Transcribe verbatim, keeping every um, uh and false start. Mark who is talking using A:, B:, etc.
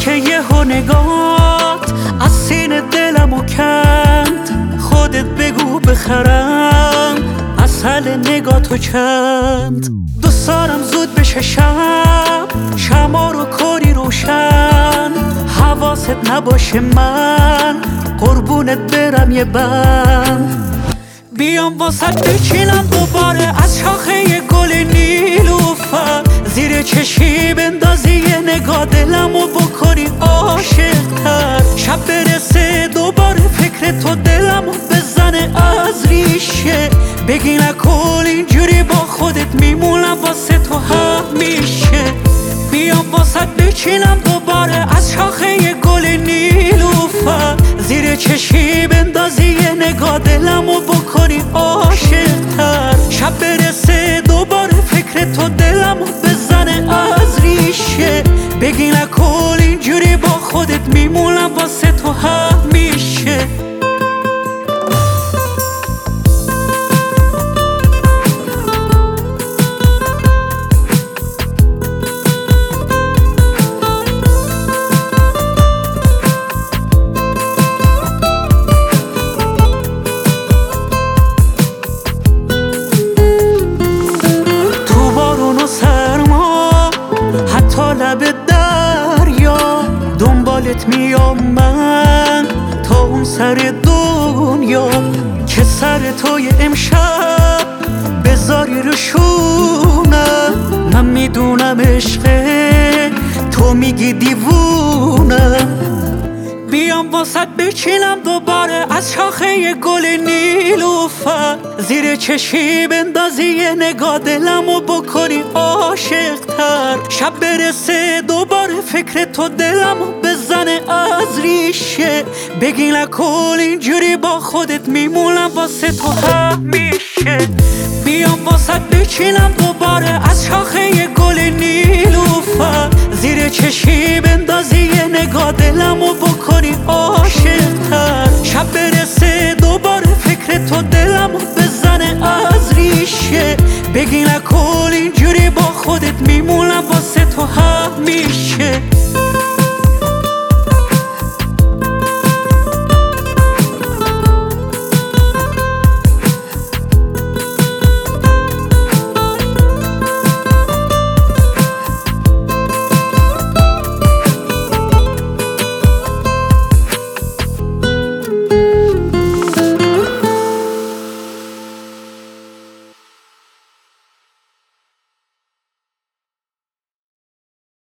A: که یهو نگات از سینه دلمو کند. خودت بگو بخرم از حل نگاتو چند. دوست دارم زود بشه شب، شما رو کاری روشن. حواست نباشه من قربونت برم یه بند. بیام واسط بچینم دوباره از شاخه گل نیلوفر. زیر چشی بندازی یه نگاه دلمو بکنی عاشق‌تر. شب برسه دوباره فکر تو دلمو بزنه از ریشه. بگی نکن اینجوری با خودت میمونم واسه تو همیشه. بیام واسط بچینم دوباره از شاخه گل نیلوفر. زیر چشی بندازی یه نگاه دلمو بکنی عاشق‌تر. شب برسه دوباره فکر تو دلمو بزنه از ریشه. بگی نکن اینجوری با خودت میمونم واسه تو همیشه. لب دریا دنبالت میام من تا اون سر دنیا. که سر توی امشب بذاری رو شونم. من میدونم عشقه تو میگی دیوونم. بیام واسط بچینم دوباره از شاخه گل نیلوفر. زیر چشی بندازی یه نگاه دلمو بکنی عاشق‌تر. شب برسه دوباره فکر تو دلمو بزنه از ریشه. بگی نکن اینجوری با خودت میمونم واسه تو همیشه. بیام واسط بچینم دوباره از شاخه گل نیلوفر. زیر چشی بندازی یه نگاه دلمو بکنی عاشق‌تر. شب برسه دوباره فکر تو دلمو